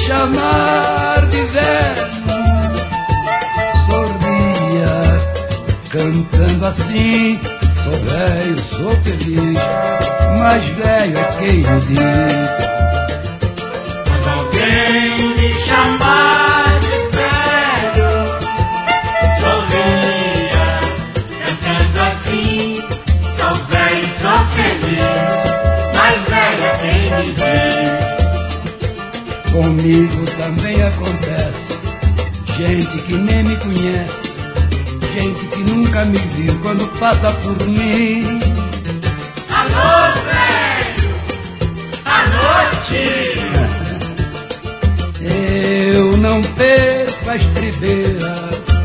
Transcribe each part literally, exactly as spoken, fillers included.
chamar de velho, sorria, cantando assim. Sou velho, sou feliz, mas velho é quem me diz. Quando alguém me chamar de velho, sorria, cantando assim. Sou velho, sou feliz, mas velho é quem me diz. Comigo também acontece, gente que nem me conhece, gente que nunca me viu quando passa por mim. Alô, velho! Alô, tio! Eu não perco a estribeira,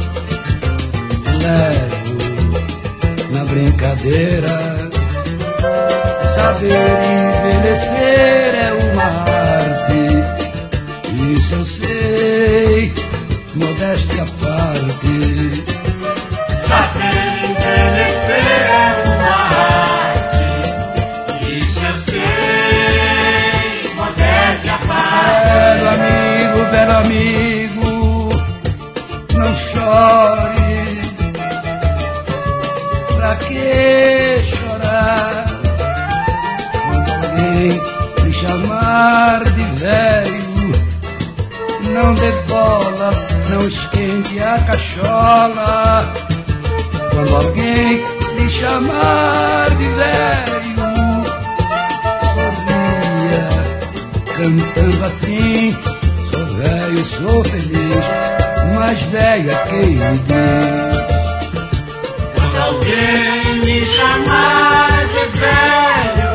levo na brincadeira. Saber envelhecer é uma arte, isso eu sei, modéstia à parte. Saber envelhecer é uma arte, isso eu sei, modéstia à parte. Velho amigo, velho amigo, não chore, pra que chorar? Quando alguém lhe chamar de velho, não dê bola, não esquente a cachola. Quando alguém lhe chamar de velho, sorria, cantando assim. Sou velho, sou feliz, mas velho é quem me diz. Quando alguém me chamar de velho,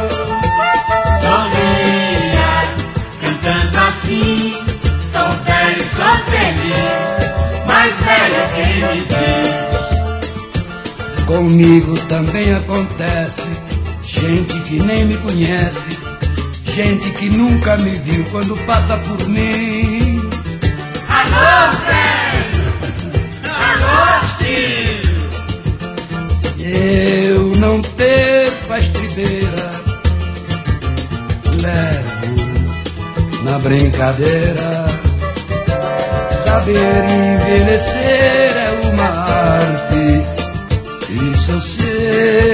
sorria, cantando assim. Sou velho, sou feliz, mas velho é quem me diz. Comigo também acontece, gente que nem me conhece, gente que nunca me viu quando passa por mim. Alô, velho! Alô, tio! Eu não perco a estribeira, levo na brincadeira. Saber envelhecer é uma arte, isso eu sei.